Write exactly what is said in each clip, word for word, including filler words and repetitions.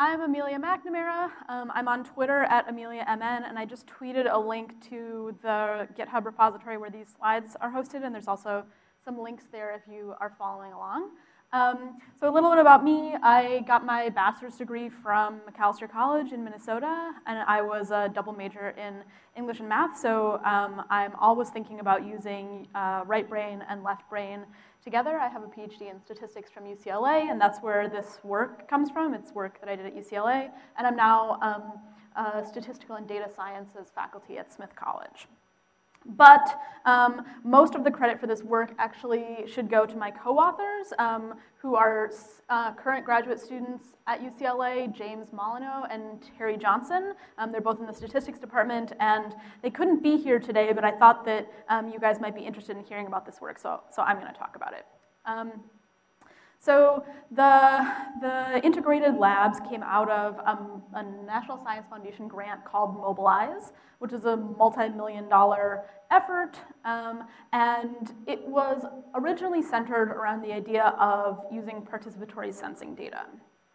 I'm Amelia McNamara. Um, I'm on Twitter at AmeliaMN, and I just tweeted a link to the GitHub repository where these slides are hosted, and there's also some links there if you are following along. Um, so a little bit about me. I got my bachelor's degree from Macalester College in Minnesota, and I was a double major in English and math, so um, I'm always thinking about using uh, right brain and left brain together. I have a PhD in statistics from U C L A, and that's where this work comes from. It's work that I did at U C L A, and I'm now um, a statistical and data sciences faculty at Smith College. But um, most of the credit for this work actually should go to my co-authors, um, who are uh, current graduate students at U C L A, James Molyneux and Terry Johnson. Um, they're both in the statistics department, and they couldn't be here today, but I thought that um, you guys might be interested in hearing about this work, so, so I'm gonna talk about it. Um, So the, the integrated labs came out of um, a National Science Foundation grant called Mobilize, which is a multi-million dollar effort, um, and it was originally centered around the idea of using participatory sensing data.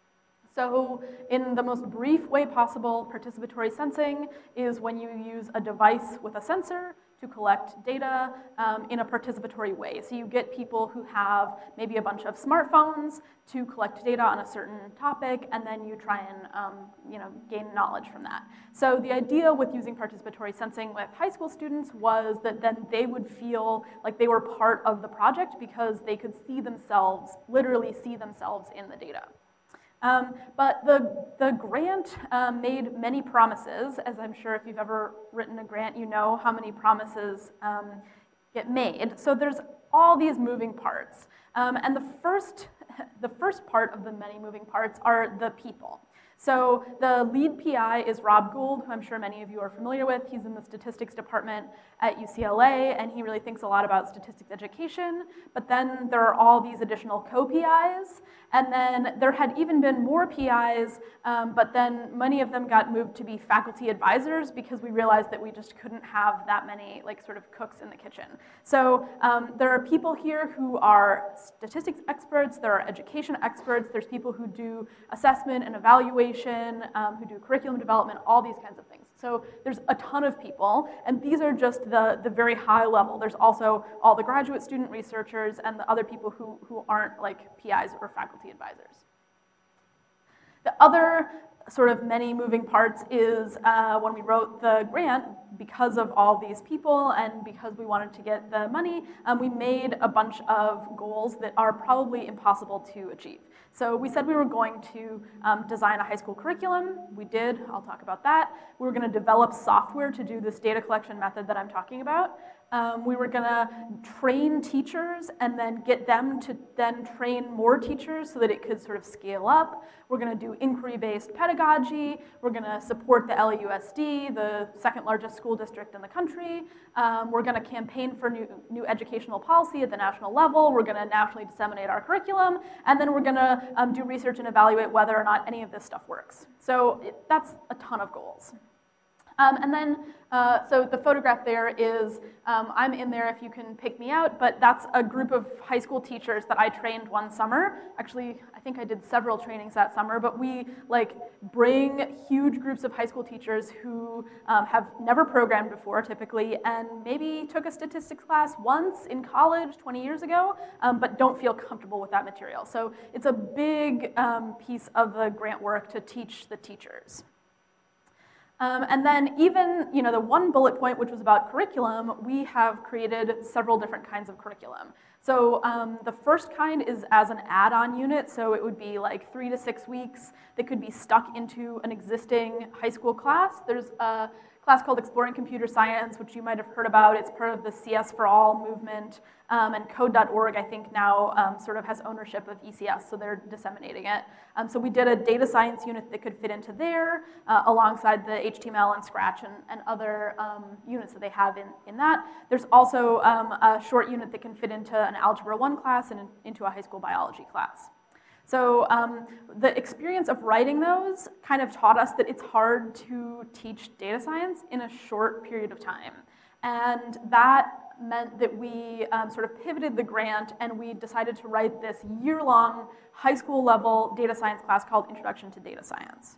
So in the most brief way possible, participatory sensing is when you use a device with a sensor to collect data um, in a participatory way. So you get people who have maybe a bunch of smartphones to collect data on a certain topic, and then you try and um, you know, gain knowledge from that. So the idea with using participatory sensing with high school students was that then they would feel like they were part of the project because they could see themselves, literally see themselves in the data. Um, but the, the grant um, made many promises. As I'm sure if you've ever written a grant, you know how many promises um, get made. So there's all these moving parts. Um, and the first, the first part of the many moving parts are the people. So the lead P I is Rob Gould, who I'm sure many of you are familiar with. He's in the statistics department at U C L A, and he really thinks a lot about statistics education. But then there are all these additional co-P Is, and then there had even been more P Is, um, but then many of them got moved to be faculty advisors because we realized that we just couldn't have that many like sort of cooks in the kitchen. So um, there are people here who are statistics experts, there are education experts, there's people who do assessment and evaluation, Um, who do curriculum development, all these kinds of things. So there's a ton of people, and these are just the, the very high level. There's also all the graduate student researchers and the other people who, who aren't like P Is or faculty advisors. The other sort of many moving parts is uh, when we wrote the grant, because of all these people and because we wanted to get the money, um, we made a bunch of goals that are probably impossible to achieve. So we said we were going to um, design a high school curriculum. We did, I'll talk about that. We were gonna develop software to do this data collection method that I'm talking about. Um, we were gonna train teachers and then get them to then train more teachers so that it could sort of scale up. We're gonna do inquiry-based pedagogy. We're gonna support the L A U S D, the second largest school district in the country. Um, we're gonna campaign for new, new educational policy at the national level. We're gonna nationally disseminate our curriculum, and then we're gonna um, do research and evaluate whether or not any of this stuff works. So it, that's a ton of goals. Um, and then, uh, so the photograph there is, um, I'm in there if you can pick me out, but that's a group of high school teachers that I trained one summer. Actually, I think I did several trainings that summer, but we like bring huge groups of high school teachers who um, have never programmed before typically, and maybe took a statistics class once in college twenty years ago, um, but don't feel comfortable with that material. So it's a big um, piece of the grant work to teach the teachers. Um, and then even, you know, the one bullet point, which was about curriculum, we have created several different kinds of curriculum. So um, the first kind is as an add-on unit, so it would be like three to six weeks that could be stuck into an existing high school class. There's a class called Exploring Computer Science, which you might have heard about. It's part of the C S for All movement, um, and code dot org, I think now um, sort of has ownership of E C S, so they're disseminating it. Um, so we did a data science unit that could fit into there, uh, alongside the H T M L and Scratch and, and other um, units that they have in, in that. There's also um, a short unit that can fit into an Algebra one class and in, into a high school biology class. So um, the experience of writing those kind of taught us that it's hard to teach data science in a short period of time. And that meant that we um, sort of pivoted the grant and we decided to write this year-long high school level data science class called Introduction to Data Science.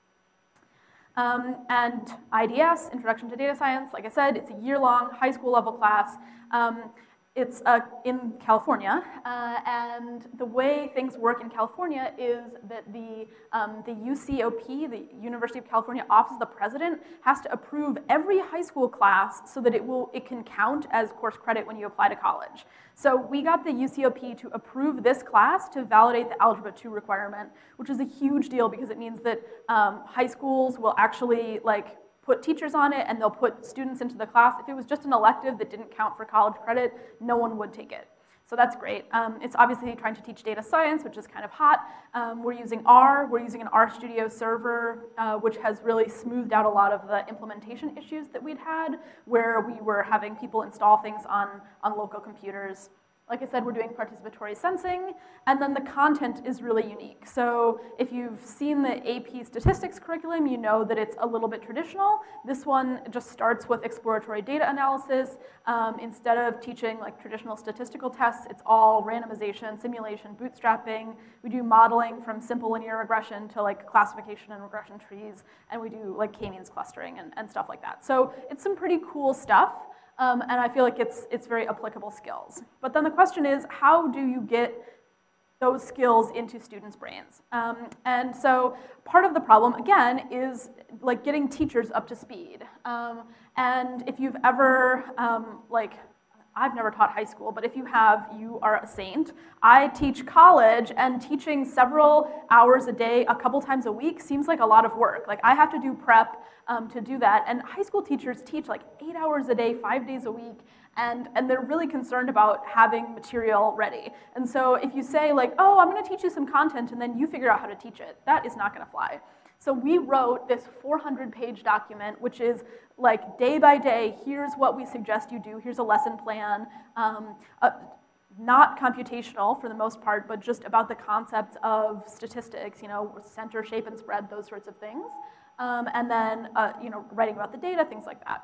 Um, and I D S, Introduction to Data Science, like I said, it's a year-long high school level class. Um, It's uh, in California, uh, and the way things work in California is that the, um, the U C O P, the University of California Office of the President, has to approve every high school class so that it, will, it can count as course credit when you apply to college. So we got the U C O P to approve this class to validate the Algebra two requirement, which is a huge deal because it means that um, high schools will actually like put teachers on it and they'll put students into the class. If it was just an elective that didn't count for college credit, no one would take it. So that's great. Um, it's obviously trying to teach data science, which is kind of hot. Um, we're using R, we're using an RStudio server, uh, which has really smoothed out a lot of the implementation issues that we'd had, where we were having people install things on, on local computers. Like I said, we're doing participatory sensing, and then the content is really unique. So if you've seen the A P statistics curriculum, you know that it's a little bit traditional. This one just starts with exploratory data analysis. Um, instead of teaching like traditional statistical tests, it's all randomization, simulation, bootstrapping. We do modeling from simple linear regression to like classification and regression trees, and we do like k-means clustering and, and stuff like that. So it's some pretty cool stuff. Um, and I feel like it's, it's very applicable skills. But then the question is, how do you get those skills into students' brains? Um, and so part of the problem, again, is like getting teachers up to speed. Um, and if you've ever, um, like, I've never taught high school, but if you have, you are a saint. I teach college, and teaching several hours a day, a couple times a week, seems like a lot of work. Like, I have to do prep um, to do that, and high school teachers teach like eight hours a day, five days a week, and, and they're really concerned about having material ready. And so if you say like, oh, I'm gonna teach you some content, and then you figure out how to teach it, that is not gonna fly. So we wrote this four hundred page document, which is like day by day, here's what we suggest you do, here's a lesson plan, um, uh, not computational for the most part, but just about the concepts of statistics, you know, center, shape, and spread, those sorts of things. Um, and then, uh, you know, writing about the data, things like that.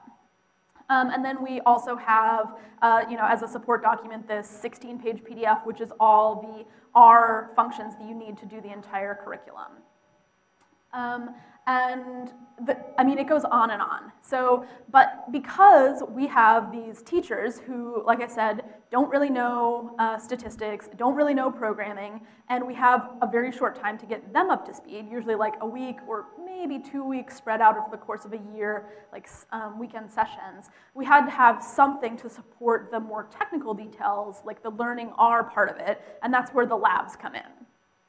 Um, and then we also have, uh, you know, as a support document, this sixteen page P D F, which is all the R functions that you need to do the entire curriculum. Um, and the, I mean, it goes on and on. So, but because we have these teachers who, like I said, don't really know uh, statistics, don't really know programming, and we have a very short time to get them up to speed, usually like a week or maybe two weeks spread out over the course of a year, like um, weekend sessions, we had to have something to support the more technical details, like the learning R part of it, and that's where the labs come in.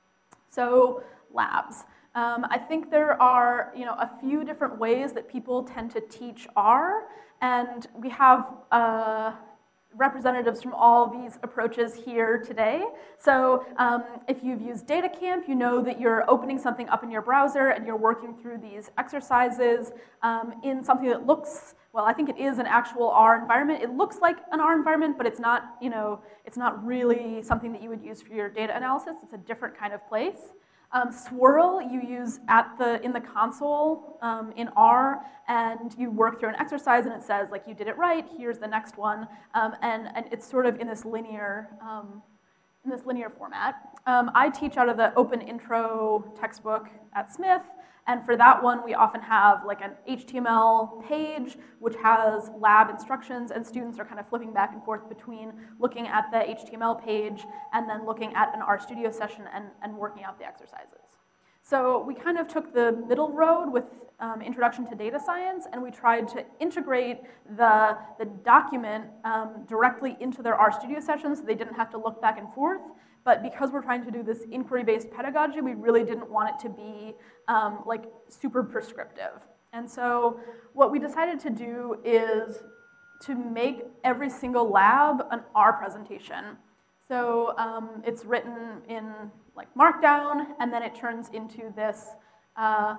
So, labs. Um, I think there are, you know, a few different ways that people tend to teach R, and we have uh, representatives from all these approaches here today. So um, if you've used DataCamp, you know that you're opening something up in your browser and you're working through these exercises um, in something that looks, well, I think it is an actual R environment. It looks like an R environment, but it's not, you know, it's not really something that you would use for your data analysis. It's a different kind of place. Um, Swirl you use at the, in the console um, in R, and you work through an exercise and it says like you did it right, here's the next one, um, and, and it's sort of in this linear, um, in this linear format. Um, I teach out of the Open Intro textbook at Smith, and for that one we often have like an H T M L page which has lab instructions, and students are kind of flipping back and forth between looking at the H T M L page and then looking at an RStudio session and, and working out the exercises. So we kind of took the middle road with um, Introduction to Data Science, and we tried to integrate the, the document um, directly into their RStudio sessions so they didn't have to look back and forth. But because we're trying to do this inquiry-based pedagogy, we really didn't want it to be um, like super prescriptive. And so what we decided to do is to make every single lab an R presentation. So um, it's written in like Markdown, and then it turns into this uh,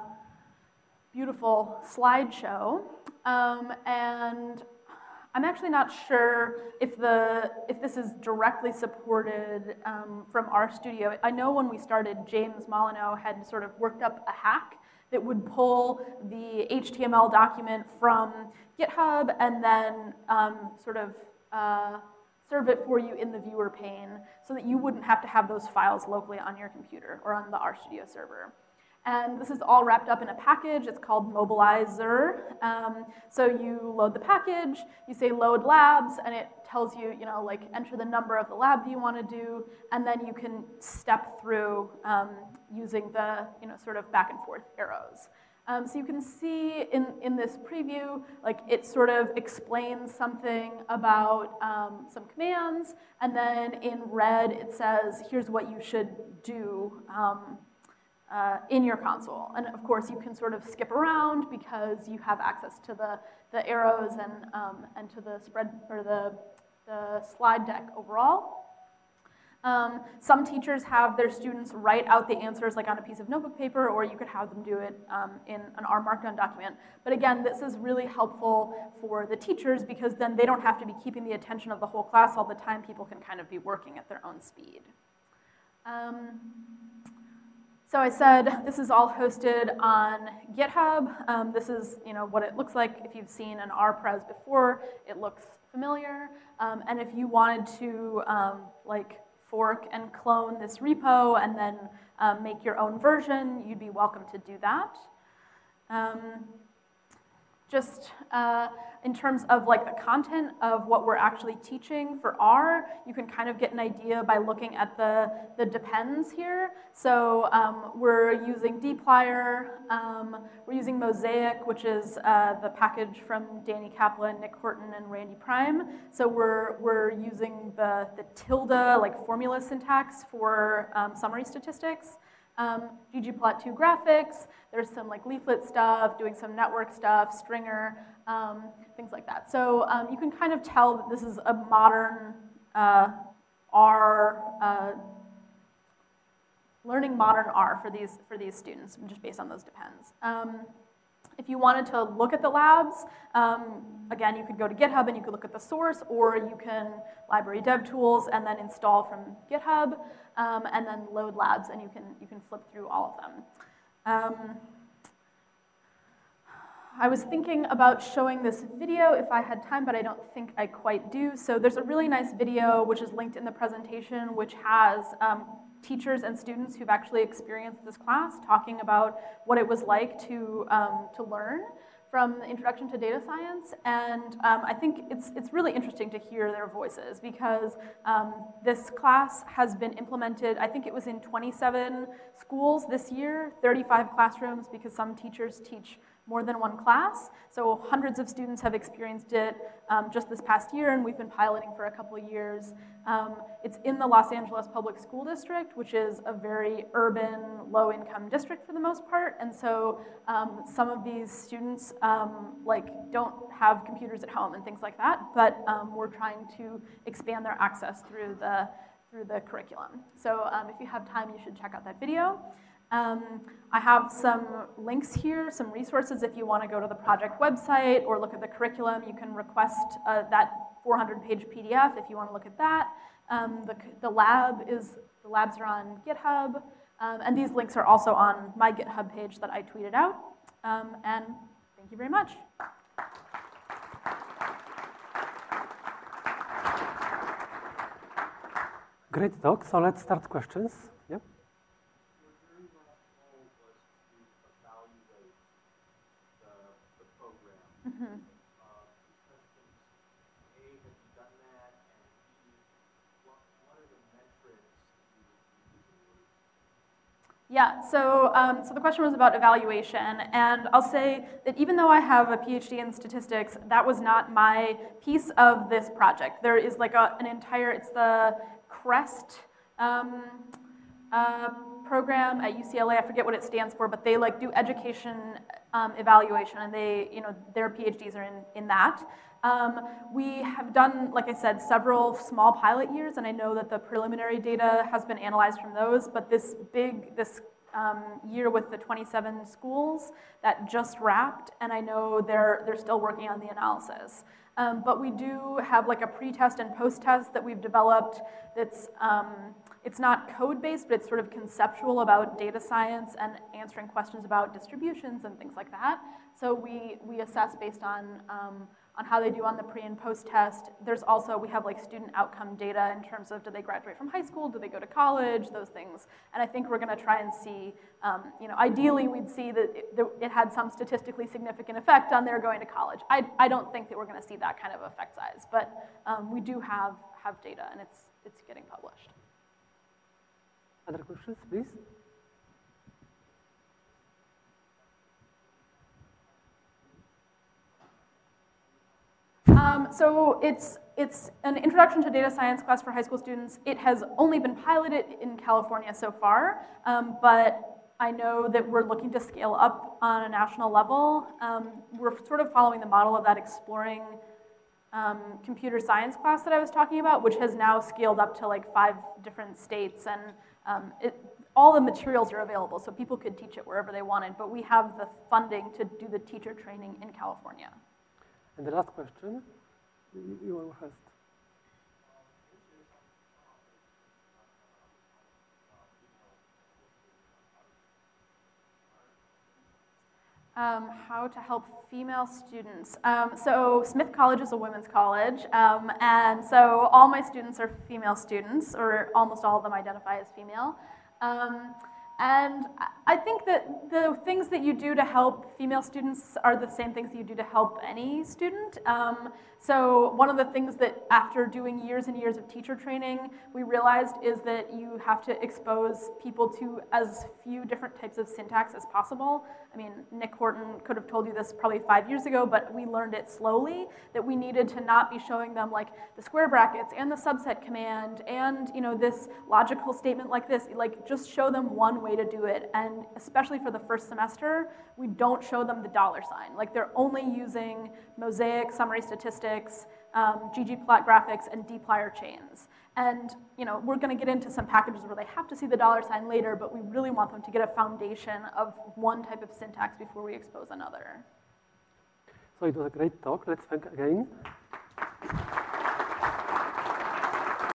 beautiful slideshow. Um, and I'm actually not sure if the if this is directly supported um, from RStudio. I know when we started, James Molyneux had sort of worked up a hack that would pull the H T M L document from GitHub and then um, sort of uh, serve it for you in the viewer pane so that you wouldn't have to have those files locally on your computer or on the RStudio server. And this is all wrapped up in a package. It's called Mobilizer. Um, so you load the package, you say load labs, and it tells you, you know, like enter the number of the lab that you want to do, and then you can step through um, using the, you know, sort of back and forth arrows. Um, so you can see in, in this preview, like it sort of explains something about um, some commands, and then in red it says, here's what you should do um, Uh, in your console. And of course, you can sort of skip around because you have access to the, the arrows and, um, and to the spread or the, the slide deck overall. Um, some teachers have their students write out the answers like on a piece of notebook paper, or you could have them do it um, in an R Markdown document. But again, this is really helpful for the teachers because then they don't have to be keeping the attention of the whole class all the time. People can kind of be working at their own speed. Um, So I said this is all hosted on GitHub. Um, this is, you know, what it looks like. If you've seen an R Pres before, it looks familiar. Um, and if you wanted to um, like fork and clone this repo and then um, make your own version, you'd be welcome to do that. Um, Just uh, in terms of like the content of what we're actually teaching for R, you can kind of get an idea by looking at the, the depends here. So um, we're using dplyr, um, we're using Mosaic, which is uh, the package from Danny Kaplan, Nick Horton, and Randy Prime. So we're, we're using the, the tilde, like formula syntax for um, summary statistics. Um, ggplot two graphics, there's some like leaflet stuff, doing some network stuff, stringer, um, things like that. So um, you can kind of tell that this is a modern uh, R, uh, learning modern R for these, for these students, just based on those depends. Um, If you wanted to look at the labs, um, again, you could go to GitHub and you could look at the source, or you can library dev tools and then install from GitHub, um, and then load labs, and you can, you can flip through all of them. Um, I was thinking about showing this video if I had time, but I don't think I quite do. So there's a really nice video, which is linked in the presentation, which has um, teachers and students who've actually experienced this class talking about what it was like to, um, to learn from the Introduction to Data Science. And um, I think it's, it's really interesting to hear their voices because um, this class has been implemented, I think it was in twenty-seven schools this year, thirty-five classrooms, because some teachers teach more than one class. So hundreds of students have experienced it um, just this past year, and we've been piloting for a couple of years. Um, it's in the Los Angeles Public School District, which is a very urban, low-income district for the most part. And so um, some of these students um, like don't have computers at home and things like that, but um, we're trying to expand their access through the, through the curriculum. So um, if you have time, you should check out that video. Um, I have some links here, some resources if you want to go to the project website or look at the curriculum. You can request uh, that four hundred page P D F if you want to look at that. Um, the, the lab is, the labs are on GitHub, um, and these links are also on my GitHub page that I tweeted out. Um, and thank you very much. Great talk. So let's start questions. Yep. Mm-hmm. Uh, questions, A, have you done that, and B, what, what are the metrics you use? Yeah, so, um, so the question was about evaluation, and I'll say that even though I have a PhD in statistics, that was not my piece of this project. There is like a, an entire, it's the CREST um, uh, program at U C L A, I forget what it stands for, but they like do education um, evaluation, and they, you know, their PhDs are in, in that. Um, we have done, like I said, several small pilot years, and I know that the preliminary data has been analyzed from those, but this big, this um, year with the twenty-seven schools, that just wrapped, and I know they're, they're still working on the analysis. Um, but we do have like a pre-test and post-test that we've developed that's, um, it's not code-based, but it's sort of conceptual about data science and answering questions about distributions and things like that. So we, we assess based on, um, on how they do on the pre and post test. There's also, we have like student outcome data in terms of do they graduate from high school, do they go to college, those things. And I think we're gonna try and see, um, you know, ideally we'd see that it, that it had some statistically significant effect on their going to college. I, I don't think that we're gonna see that kind of effect size, but um, we do have, have data and it's, it's getting published. Other questions, please? Um, so it's, it's an introduction to data science class for high school students. It has only been piloted in California so far, um, but I know that we're looking to scale up on a national level. Um, we're sort of following the model of that exploring um, computer science class that I was talking about, which has now scaled up to like five different states, and um, it, all the materials are available, so people could teach it wherever they wanted, but we have the funding to do the teacher training in California. And the last question, you, you were first. Um, how to help female students. Um, so Smith College is a women's college, um, and so all my students are female students, or almost all of them identify as female. Um, and I think that the things that you do to help female students are the same things that you do to help any student. Um, so one of the things that after doing years and years of teacher training, we realized is that you have to expose people to as few different types of syntax as possible. I mean, Nick Horton could have told you this probably five years ago, but we learned it slowly, that we needed to not be showing them like the square brackets and the subset command and, you know, this logical statement like this, like just show them one way to do it. And especially for the first semester, we don't show them the dollar sign. Like they're only using Mosaic, summary statistics, um, ggplot graphics, and dplyr chains. And you know, we're going to get into some packages where they have to see the dollar sign later, but we really want them to get a foundation of one type of syntax before we expose another. So it was a great talk. Let's thank again